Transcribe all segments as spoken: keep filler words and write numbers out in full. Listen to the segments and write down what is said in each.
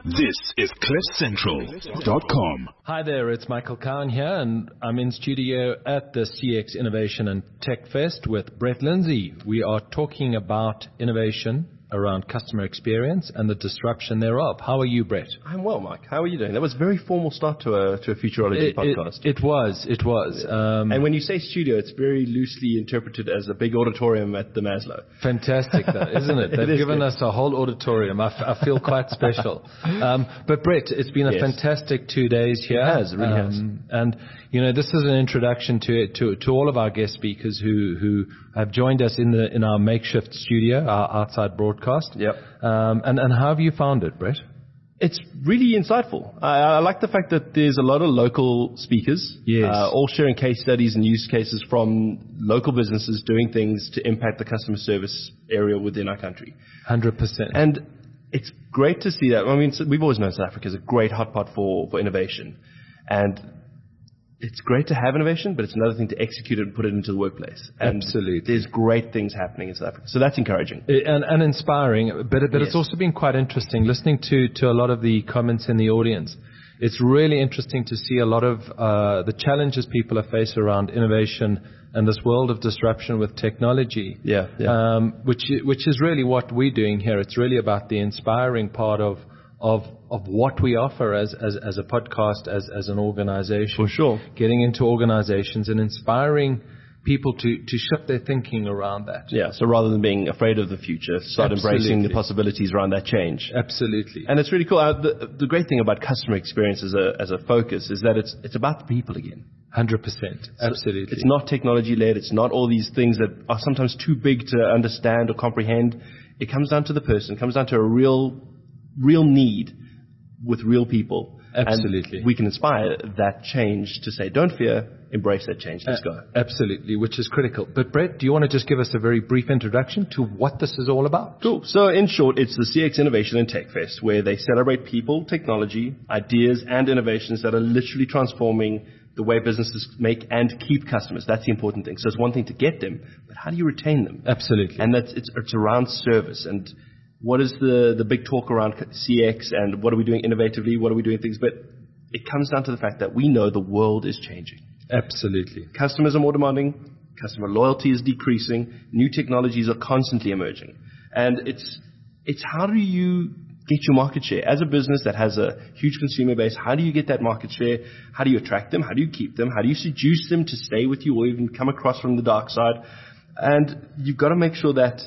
This is cliff central dot com. Hi there, it's Michael Cowan here, and I'm in studio at the C X Innovation and Tech Fest with Brett Lindsay. We are talking about innovation around customer experience and the disruption thereof. How are you, Brett? I'm well, Mike. How are you doing? That was a very formal start to a to a Futurology It, podcast. it, it was, it was. Um, and when you say studio, it's very loosely interpreted as a big auditorium at the Maslow. Fantastic, though, isn't it? They've it given good. us a whole auditorium. I, f- I feel quite special. Um, but Brett, it's been a Yes. fantastic two days here. It has, it really has. Um, and, you know, this is an introduction to, to to all of our guest speakers who, who have joined us in the in our makeshift studio, our outside broadcast. Yep. Um, and, and how have you found it, Brett? It's really insightful. I, I like the fact that there's a lot of local speakers, Yes. uh, all sharing case studies and use cases from local businesses doing things to impact the customer service area within our country. one hundred percent. And it's great to see that. I mean, we've always known South Africa is a great hotspot for, for innovation. And it's great to have innovation, but it's another thing to execute it and put it into the workplace. And Absolutely. there's great things happening in South Africa. So that's encouraging. And, and inspiring, but, but Yes. it's also been quite interesting listening to, to a lot of the comments in the audience. It's really interesting to see a lot of uh, the challenges people are facing around innovation and this world of disruption with technology, Yeah, yeah. Um, which, which is really what we're doing here. It's really about the inspiring part of of of what we offer as as, as a podcast, as, as an organization. For sure. Getting into organizations and inspiring people to, to shift their thinking around that. Yeah, so rather than being afraid of the future, start embracing Absolutely. the possibilities around that change. Absolutely. And it's really cool. Uh, the, the great thing about customer experience as a, as a focus is that it's, it's about the people again. one hundred percent. Absolutely. It's not technology-led. It's not all these things that are sometimes too big to understand or comprehend. It comes down to the person. It comes down to a real, real need with real people. Absolutely. And we can inspire that change to say, don't fear, embrace that change. Let's go. Absolutely, which is critical. But Brett, do you want to just give us a very brief introduction to what this is all about? Cool. So in short, it's the C X Innovation and Tech Fest, where they celebrate people, technology, ideas, and innovations that are literally transforming the way businesses make and keep customers. That's the important thing. So it's one thing to get them, but how do you retain them? Absolutely. And that's it's, it's around service and what is the, the big talk around C X and what are we doing innovatively? What are we doing things? But it comes down to the fact that we know the world is changing. Absolutely. Customers are more demanding. Customer loyalty is decreasing. New technologies are constantly emerging. And it's, it's how do you get your market share? As a business that has a huge consumer base, how do you get that market share? How do you attract them? How do you keep them? How do you seduce them to stay with you or even come across from the dark side? And you've got to make sure that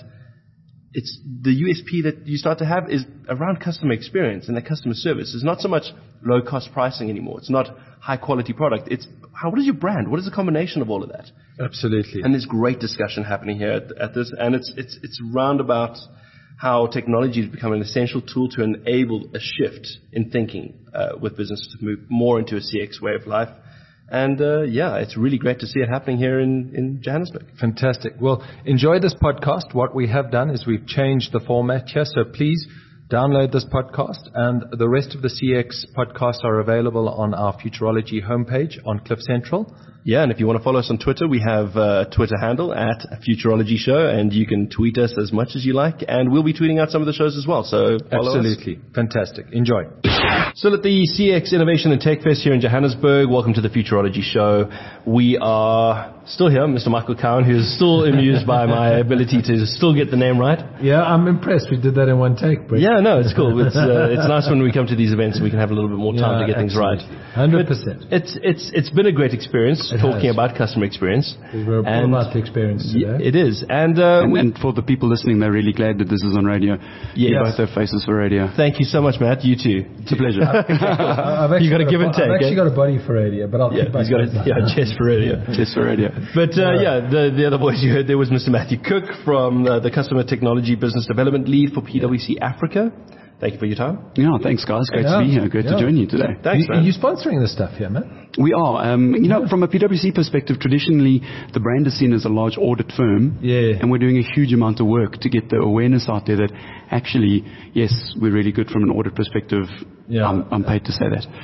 it's the U S P that you start to have is around customer experience and the customer service. It's not so much low cost pricing anymore. It's not high quality product. It's how, what is your brand? What is the combination of all of that? Absolutely. And there's great discussion happening here at, at this. And it's, it's, it's round about how technology has become an essential tool to enable a shift in thinking uh, with businesses to move more into a C X way of life. And, uh, yeah, it's really great to see it happening here in, in Johannesburg. Fantastic. Well, enjoy this podcast. What we have done is we've changed the format here. So please download this podcast, and the rest of the C X podcasts are available on our Futurology homepage on Cliff Central. Yeah, and if you want to follow us on Twitter, we have a Twitter handle at Futurology Show, and you can tweet us as much as you like, and we'll be tweeting out some of the shows as well. So follow Absolutely. us. Fantastic. Enjoy. So at the C X Innovation and Tech Fest here in Johannesburg, welcome to the Futurology Show. We are still here, Mister Michael Cowan, who's still amused by my ability to still get the name right. Yeah, I'm impressed. We did that in one take, Brett. Yeah, no, it's cool. It's, uh, it's nice when we come to these events and we can have a little bit more time Yeah, to get things right. one hundred percent. But It's, it's, it's been a great experience It talking has. about customer experience. We're all And- about the experience Yeah, today. it is. And, uh, And, we, and for the people listening, they're really glad that this is on radio. Yes. We both have faces for radio. thank you so much, Matt. You too. It's a pleasure. I've actually You gotta got give a, and take, I've actually eh? got a body for radio, but I'll Yeah, come back he's got a to that. yeah, chest for radio. Just for radio. But uh, yeah, the, the other voice you heard there was Mister Matthew Cook from uh, the Customer Technology Business Development Lead for P W C Africa. Thank you for your time. Yeah, thanks guys. Great Yeah. to be here. Great Yeah. to join you today. Thanks, You, man. you're sponsoring this stuff here, man. We are. Um, you know, from a P W C perspective, traditionally the brand is seen as a large audit firm. Yeah. And we're doing a huge amount of work to get the awareness out there that actually, yes, we're really good from an audit perspective. Yeah. I'm, I'm paid to say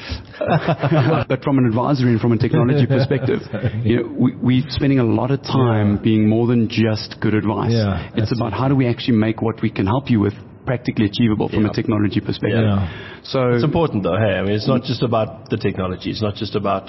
that. But from an advisory and from a technology perspective, you know, we, we're spending a lot of time Yeah. being more than just good advice. Yeah, it's about how do we actually make what we can help you with practically achievable from Yeah. a technology perspective. Yeah. So It's important though, hey? I mean, it's not just about the technology. It's not just about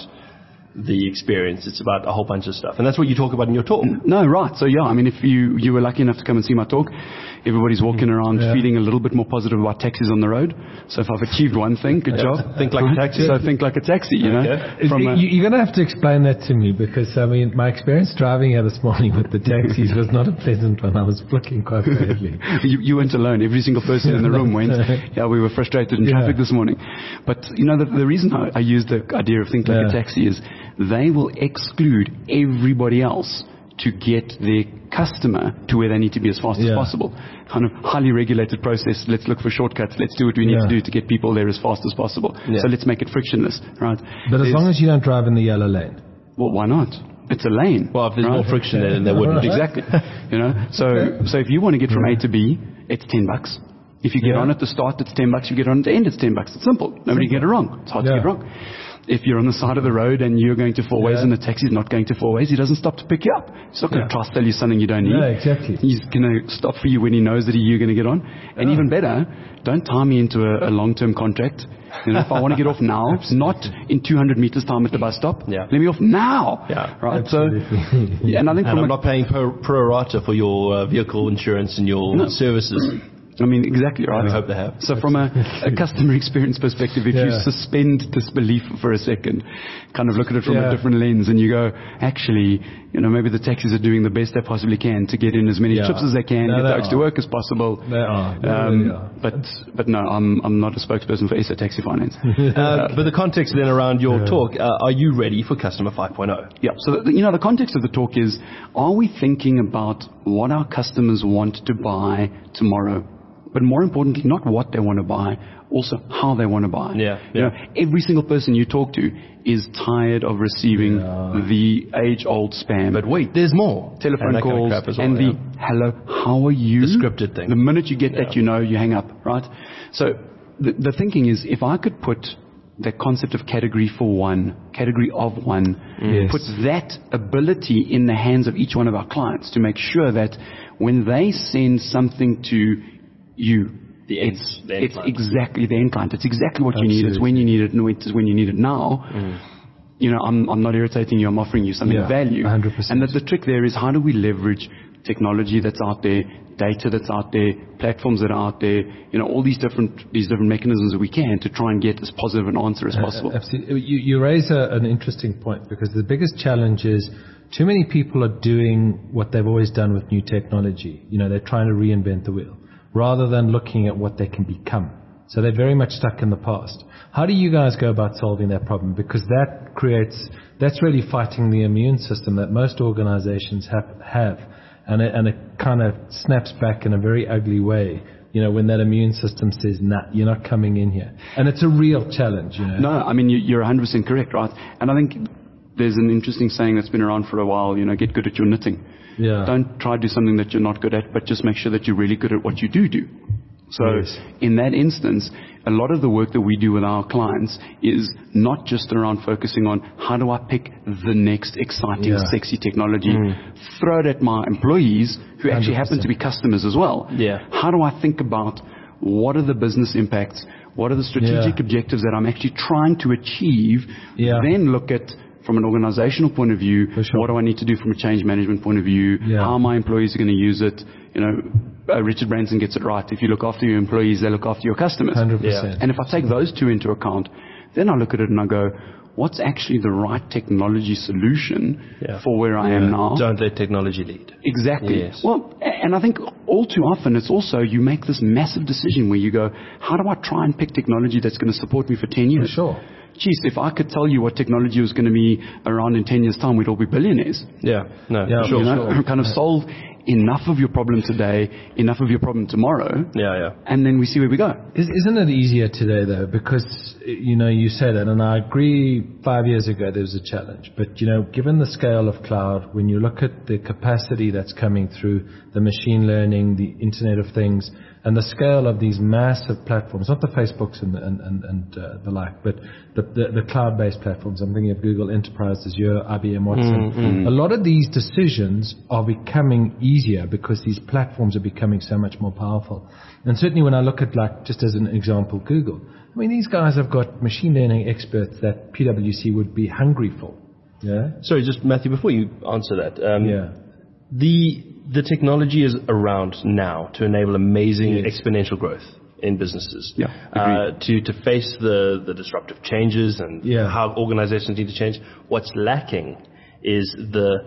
the experience. It's about a whole bunch of stuff. And that's what you talk about in your talk. No, right. So yeah, I mean, if you, you were lucky enough to come and see my talk, everybody's walking around Yeah. feeling a little bit more positive about taxis on the road. So if I've achieved one thing, good job. Think like a taxi. So think like a taxi, you know. Okay. From a, you, you're going to have to explain that to me because, I mean, my experience driving here this morning with the taxis was not a pleasant one. I was flicking quite badly. you, you weren't alone. Every single person in the room went, yeah, we were frustrated in Yeah. traffic this morning. But, you know, the, the reason I, I use the idea of think like Yeah. a taxi is they will exclude everybody else to get their customer to where they need to be as fast Yeah. as possible. Kind of highly regulated process. Let's look for shortcuts. Let's do what we need Yeah. to do to get people there as fast as possible. Yeah. So let's make it frictionless, right? But as There's- long as you don't drive in the yellow lane. well, why not? It's a lane. Well, if there's right? more friction there, then there wouldn't be. Exactly. You know, so so if you want to get from A to B, it's ten bucks. If you get Yeah. on at the start, it's ten bucks. You get on at the end, it's ten bucks. It's simple. Nobody get it wrong. It's hard Yeah. to get wrong. If you're on the side of the road and you're going to four ways Yeah. and the taxi's not going to four ways, he doesn't stop to pick you up. He's not going Yeah. to try to sell you something you don't need. Yeah, exactly. He's going to stop for you when he knows that you're going to get on. And Yeah. even better, don't tie me into a, a long-term contract. You know, if I want to get off now, not in two hundred meters time at the bus stop. Yeah. Let me off now. Yeah. Right. So, yeah, and I think And from I'm a, not paying pro, pro rata for your uh, vehicle insurance and your No. services. I mean, exactly right. I hope they have. So from a, a customer experience perspective, if you Yeah. suspend disbelief for a second, kind of look at it from Yeah. a different lens and you go, actually, you know, maybe the taxis are doing the best they possibly can to get in as many Yeah. trips as they can, No, get they the folks to are. work as possible. They are. They Um, really are. But, but no, I'm, I'm not a spokesperson for S A Taxi Finance. Uh, but the context then around your Yeah. talk, uh, are you ready for Customer five point oh? Yeah. So, the, you know, the context of the talk is, are we thinking about what our customers want to buy tomorrow? But more importantly, not what they want to buy, also how they want to buy. Yeah, You yeah. know, every single person you talk to is tired of receiving Yeah. the age-old spam. But wait, there's more. telephone And that kind of calls crap as well, and the yeah. hello, how are you? The scripted thing. The minute you get that, Yeah. you know, you hang up, right? So the, the thinking is, if I could put the concept of category for one, category of one, Yes. put that ability in the hands of each one of our clients to make sure that when they send something to you, The end- it's, the end it's client. exactly the end client. It's exactly what you need. It's when you need it, and it's when you need it now. You know, I'm, I'm not irritating you. I'm offering you something Yeah, of value. one hundred percent. And that the trick there is, how do we leverage technology that's out there, data that's out there, platforms that are out there, you know, all these different, these different mechanisms that we can to try and get as positive an answer as possible. Uh, Absolutely. You, you raise a, an interesting point because the biggest challenge is too many people are doing what they've always done with new technology. You know, they're trying to reinvent the wheel rather than looking at what they can become. So they're very much stuck in the past. How do you guys go about solving that problem? Because that creates, that's really fighting the immune system that most organizations have, have. And it, and it kind of snaps back in a very ugly way, you know, when that immune system says, nah, you're not coming in here. And it's a real challenge, you know. No, I mean, you, you're one hundred percent correct, right? And I think there's an interesting saying that's been around for a while, you know, get good at your knitting. Yeah. Don't try to do something that you're not good at, but just make sure that you're really good at what you do do. So Yes. in that instance, a lot of the work that we do with our clients is not just around focusing on how do I pick the next exciting, Yeah. sexy technology, throw it at my employees who actually happen one hundred percent. to be customers as well. Yeah. How do I think about what are the business impacts? What are the strategic Yeah. objectives that I'm actually trying to achieve? Yeah. Then look at, from an organizational point of view, For sure. what do I need to do from a change management point of view? Yeah. How my employees are going to use it? You know, uh, Richard Branson gets it right. If you look after your employees, they look after your customers. one hundred percent. And if I take those two into account, then I look at it and I go, what's actually the right technology solution Yeah. for where I am now? Don't let technology lead. Exactly. Yes. Well, a- and I think all too often it's also you make this massive decision where you go, how do I try and pick technology that's going to support me for ten years? For sure. Geez, if I could tell you what technology was going to be around in ten years' time, we'd all be billionaires. Yeah, no, Yeah, for sure. You know, kind of solve enough of your problem today, enough of your problem tomorrow, Yeah, yeah. and then we see where we go. Is, isn't it easier today, though? Because, you know, you say that, and I agree five years ago there was a challenge. But, you know, given the scale of cloud, when you look at the capacity that's coming through, the machine learning, the Internet of Things, And the scale of these massive platforms, not the Facebooks and, and, and, and uh, the like, but the, the, the cloud-based platforms. I'm thinking of Google Enterprise Azure, I B M Watson. Mm-hmm. A lot of these decisions are becoming easier because these platforms are becoming so much more powerful. And certainly when I look at, like, just as an example, Google, I mean, these guys have got machine learning experts that P W C would be hungry for. Yeah. Sorry, just Matthew, before you answer that, um, yeah. the the technology is around now to enable amazing Yes. exponential growth in businesses. Yeah, uh, to to face the the disruptive changes and Yeah. how organizations need to change. What's lacking is the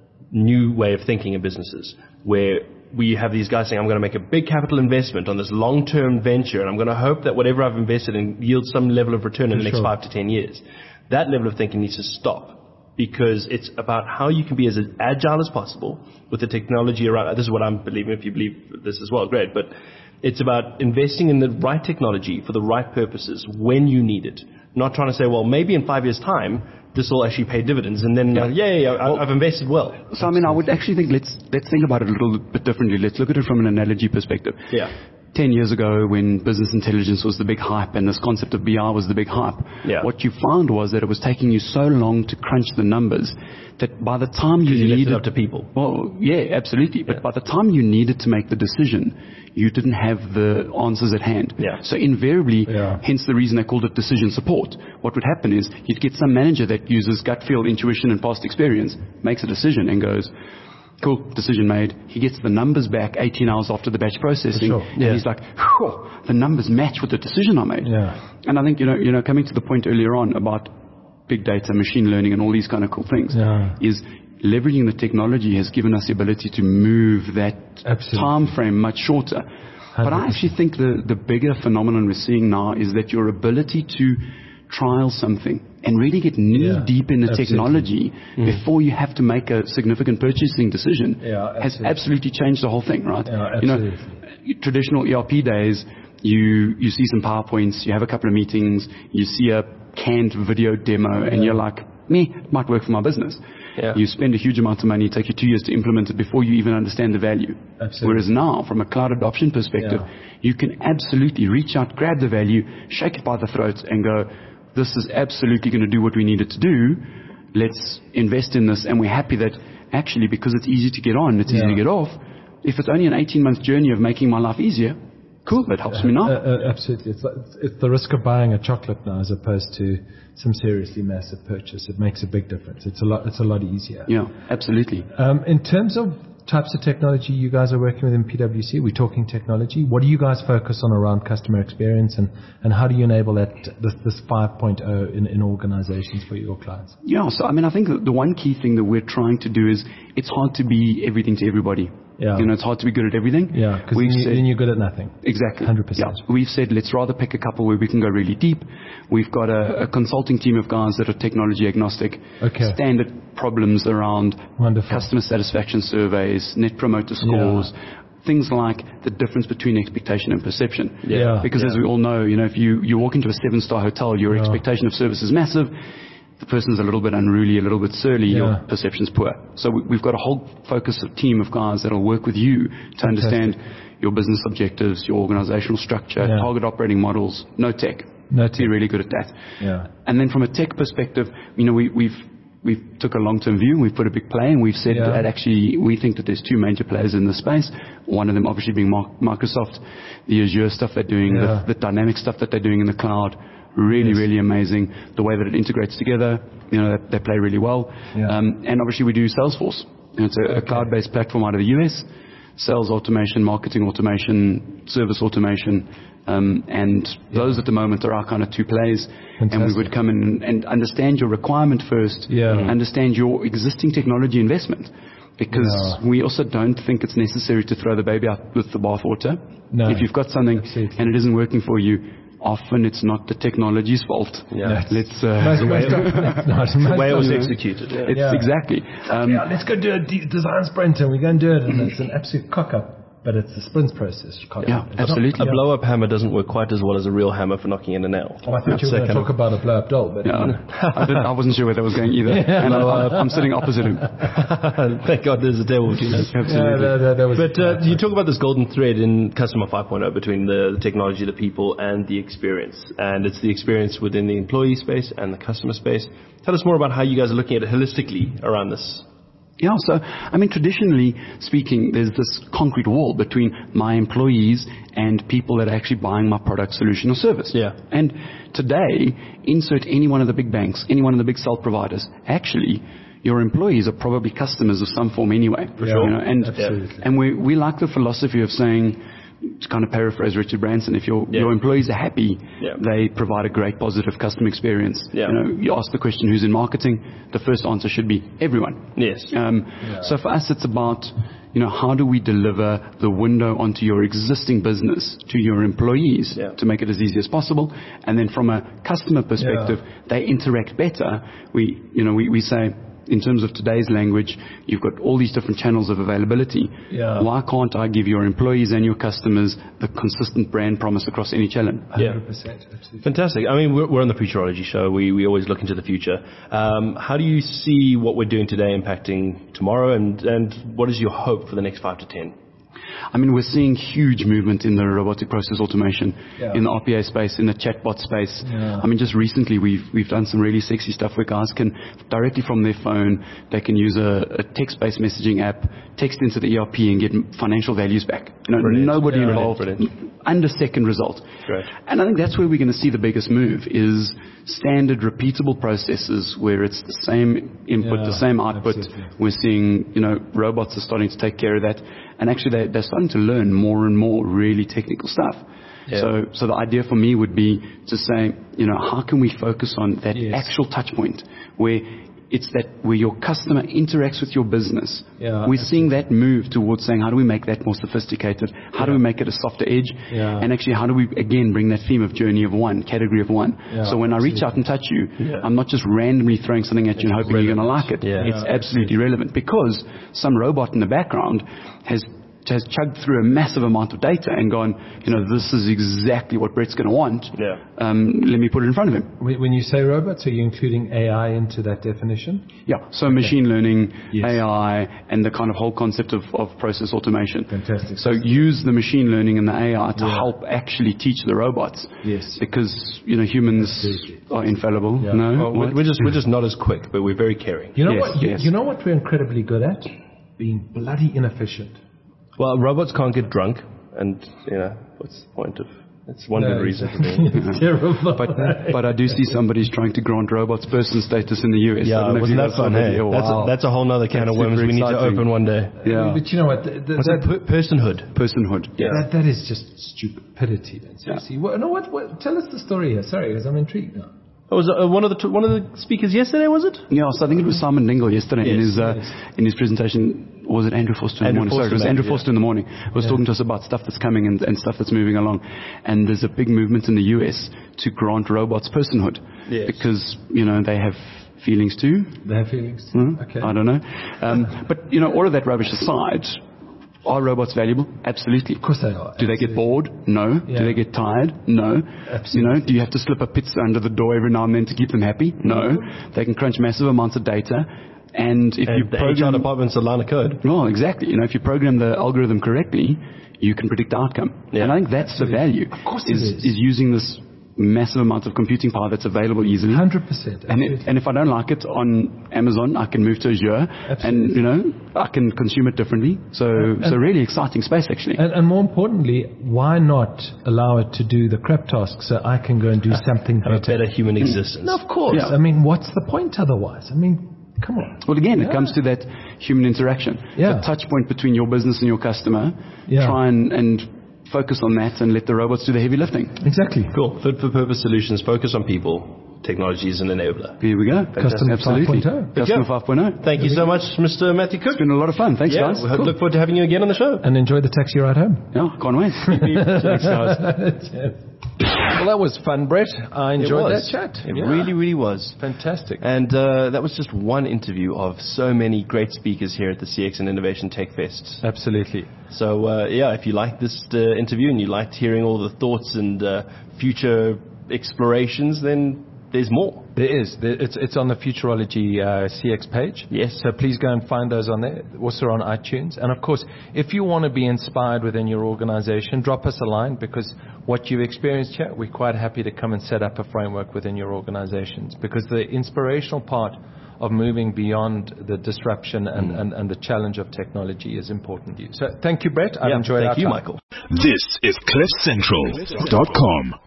new way of thinking in businesses, where we have these guys saying, I'm going to make a big capital investment on this long-term venture, and I'm going to hope that whatever I've invested in yields some level of return in For the next sure. five to ten years. That level of thinking needs to stop, because it's about how you can be as agile as possible with the technology around. This is what I'm believing. If you believe this as well, great. But it's about investing in the right technology for the right purposes when you need it. Not trying to say, well, maybe in five years' time, this will actually pay dividends, and then, yeah, yeah, yeah I, Well, I've invested well. So, I mean, I would actually think let's let's think about it a little bit differently. Let's look at it from an analogy perspective. Yeah. Ten years ago, when business intelligence was the big hype and this concept of B I was the big hype, Yeah. what you found was that it was taking you so long to crunch the numbers that by the time you You left needed it up to people. Well, yeah, absolutely. But Yeah. by the time you needed to make the decision, you didn't have the answers at hand. Yeah. So invariably, Yeah. hence the reason they called it decision support. What would happen is you'd get some manager that uses gut feel, intuition, and past experience, makes a decision and goes, cool, decision made. He gets the numbers back eighteen hours after the batch processing. For sure. And Yeah. he's like, "Whew, the numbers match with the decision I made." Yeah. And I think, you know, you know, coming to the point earlier on about big data, machine learning, and all these kind of cool things, Yeah. is leveraging the technology has given us the ability to move that Absolutely. time frame much shorter. But I actually think the, the bigger phenomenon we're seeing now is that your ability to trial something and really get knee Yeah, deep in the absolutely. technology before you have to make a significant purchasing decision Yeah, has absolutely. absolutely changed the whole thing, right? Yeah, You know, absolutely. traditional E R P days, you, you see some PowerPoints, you have a couple of meetings, you see a canned video demo, and you're like, me, it might work for my business. Yeah. You spend a huge amount of money, take you two years to implement it before you even understand the value. Absolutely. Whereas now, from a cloud adoption perspective, Yeah. you can absolutely reach out, grab the value, shake it by the throat, and go, this is absolutely going to do what we need it to do. Let's invest in this. And we're happy that actually, because it's easy to get on, it's easy Yeah. to get off, if it's only an eighteen-month journey of making my life easier, cool, that helps me now. Uh, uh, absolutely. It's, like, it's, it's the risk of buying a chocolate now as opposed to some seriously massive purchase. It makes a big difference. It's a lot, it's a lot easier. Yeah, absolutely. Um, in terms of types of technology you guys are working with in P W C, we're talking technology. What do you guys focus on around customer experience, and, and how do you enable that, this, this five point oh in, in organizations for your clients? Yeah, so I mean, I think that the one key thing that we're trying to do is it's hard to be everything to everybody. Yeah. You know, it's hard to be good at everything. Yeah, because We've then, you- said- then you're good at nothing. Exactly. one hundred percent. Yeah. We've said let's rather pick a couple where we can go really deep. We've got a, a consulting team of guys that are technology agnostic. Okay. Standard problems around Wonderful. customer satisfaction surveys, net promoter scores, things like the difference between expectation and perception. Yeah. Because as we all know, you know, if you, you walk into a seven-star hotel, your Yeah. expectation of service is massive. The person's a little bit unruly, a little bit surly, Yeah. your perception's poor. So we, we've got a whole focus of team of guys that'll work with you to understand your business objectives, your organizational structure, Yeah. target operating models, no tech. No To be really good at that. Yeah. And then from a tech perspective, you know, we, we've we've took a long-term view and we've put a big play and we've said Yeah. that actually we think that there's two major players in this space. One of them obviously being Mar- Microsoft, the Azure stuff they're doing, Yeah. the, the dynamic stuff that they're doing in the cloud. Really, Yes. really amazing. The way that it integrates together, you know, they, they play really well. Yeah. Um, and obviously we do Salesforce. You know, it's a, a cloud-based platform out of the U S. Sales automation, marketing automation, service automation. Um, and those at the moment are our kind of two plays. And we Fantastic. would come in and understand your requirement first. Yeah. Understand your existing technology investment. Because Yeah. we also don't think it's necessary to throw the baby out with the bathwater. No. If you've got something Absolutely. and it isn't working for you, often it's not the technology's fault. Yeah. Let's, uh, Most, most often it's not. The Most way it was often- executed. it's Yeah. exactly. Um, Yeah, let's go do a de- design sprint and we go and do it, and it's an absolute cock up. but it's the sprints process. You can't. Yeah, it's absolutely. A blow-up hammer doesn't work quite as well as a real hammer for knocking in a nail. Oh, I thought you were going to talk about a blow-up doll, but Yeah, I, didn't, I wasn't sure where that was going either. And I, I'm sitting opposite him. Thank God there's a table between us. Absolutely. Yeah, that, that, that was But uh, you talk about this golden thread in Customer five point oh between the, the technology, the people, and the experience. And it's the experience within the employee space and the customer space. Tell us more about how you guys are looking at it holistically around this. Yeah, so, I mean, traditionally speaking, there's this concrete wall between my employees and people that are actually buying my product, solution, or service. Yeah. And today, insert any one of the big banks, any one of the big salt providers. Actually, your employees are probably customers of some form anyway. For sure. You know, and, Absolutely. and we, we like the philosophy of saying, to kind of paraphrase Richard Branson, if your, Yeah. your employees are happy, Yeah. they provide a great positive customer experience. Yeah. You know, you ask the question, who's in marketing? The first answer should be everyone. Yes. Um, So for us, it's about, you know, how do we deliver the window onto your existing business to your employees Yeah. to make it as easy as possible? And then from a customer perspective, they interact better. We, you know, we, we say, in terms of today's language, you've got all these different channels of availability. Yeah. Why can't I give your employees and your customers the consistent brand promise across any channel? Yeah. one hundred percent. Absolutely. Fantastic. I mean, we're, we're on the Futurology show. We, we always look into the future. Um, how do you see what we're doing today impacting tomorrow, and, and what is your hope for the next five to ten? I mean, we're seeing huge movement in the robotic process automation, Yeah. in the R P A space, in the chatbot space. Yeah. I mean, just recently we've we've done some really sexy stuff where guys can, directly from their phone, they can use a, a text-based messaging app, text into the E R P and get financial values back. You know, Brilliant. nobody Yeah. involved, Brilliant. under second result. Great. And I think that's where we're going to see the biggest move is standard repeatable processes where it's the same input, Yeah, the same output. absolutely. We're seeing, you know, robots are starting to take care of that. And actually they, they're starting to learn more and more really technical stuff. Yeah. So, so the idea for me would be to say, you know, how can we focus on that Yes. actual touch point where it's that where your customer interacts with your business. Yeah, We're seeing that move towards saying, how do we make that more sophisticated? How do we make it a softer edge? Yeah. And actually, how do we, again, bring that theme of journey of one, category of one? Yeah, so when I reach out and touch you, Yeah. I'm not just randomly throwing something at you and hoping you're going to like it. Yeah. It's Yeah, absolutely relevant because some robot in the background has has chugged through a massive amount of data and gone, you know, this is exactly what Brett's going to want. Yeah. Um, let me put it in front of him. When when you say robots, are you including A I into that definition? Yeah, so machine learning, Yes. A I, and the kind of whole concept of, of process automation. Fantastic. So use the machine learning and the A I to Yeah. help actually teach the robots. Yes. Because, you know, humans Absolutely. are infallible. Yeah. No? Well, we're, What? we're just we're just not as quick, but we're very caring. You know Yes, what? You, yes. you know what we're incredibly good at? Being bloody inefficient. Well, robots can't get drunk, and you know what's the point of? It's one No, good reason for doing it. It's terrible. But, but I do see somebody's trying to grant robots person status in the U S. I Yeah, don't know if wasn't you that guys saw fun? that. Hey, Yeah, that's wow. a, that's a whole other can That's of worms super we need to exciting. open one day. Yeah. But you know what? The, the, What's that, it? Per- personhood. Personhood. Yeah. that, that is just stupidity. Man. Seriously. What, no, what, what? Tell us the story here. Sorry, because I'm intrigued now. Oh, was uh, one of the t- one of the speakers yesterday? Was it? Yeah, so I think it was Simon Dingle yesterday in Yes, his uh, yes. in his presentation. Was it Andrew Forster in Andrew the morning? Sorry, it was Forster, Andrew yeah. Forster in the morning. He was Yeah. talking to us about stuff that's coming and, and stuff that's moving along. And there's a big movement in the U S to grant robots personhood. Yes. Because, you know, they have feelings too. They have feelings. Hmm? Okay. I don't know. Um, but, you know, all of that rubbish aside, are robots valuable? Absolutely. Of course they are. Do they get bored? No. Yeah. Do they get tired? No. Absolutely. You know, do you have to slip a pizza under the door every now and then to keep them happy? No. They can crunch massive amounts of data. And if you And the H R program, department's a line of code. well, exactly. You know, if you program the algorithm correctly, you can predict the outcome. Yeah. And I think that's the value. Of course it is, is. is using this massive amount of computing power that's available easily. one hundred percent. And, it, and if I don't like it on Amazon, I can move to Azure, Absolutely. and you know I can consume it differently. So, so really exciting space actually. And, and more importantly, why not allow it to do the crap task so I can go and do something Have a better? better human existence. No, of course. Yeah. I mean, what's the point otherwise? I mean, come on. Well, again, Yeah. it comes to that human interaction, Yeah. the touch point between your business and your customer. Yeah. Try and, and focus on that, and let the robots do the heavy lifting. Exactly. Cool. Fit for purpose solutions. Focus on people. Technology is an enabler. Here we go. Customer Absolutely. five point oh. Customer Yeah. five point oh. Thank you so much, Mister Matthew Cook. It's been a lot of fun. Thanks, Yeah, guys. we hope- Cool. look forward to having you again on the show. And enjoy the taxi ride home. Yeah, can't wait. Thanks, guys. Cheers. Well, that was fun, Brett. I enjoyed that was. chat. It Yeah. really, really was. Fantastic. And uh, that was just one interview of so many great speakers here at the C X and Innovation Tech Fest. Absolutely. So, uh, yeah, if you liked this uh, interview and you liked hearing all the thoughts and uh, future explorations, then there's more. There is. There, it's, it's on the Futurology uh, C X page. Yes. So please go and find those on there. Also on iTunes. And of course, if you want to be inspired within your organization, drop us a line, because what you've experienced here, we're quite happy to come and set up a framework within your organizations, because the inspirational part of moving beyond the disruption and, mm. and, and the challenge of technology is important to you. So thank you, Brett. I've yeah, enjoyed thank our you, time. Michael. This is cliff central dot com.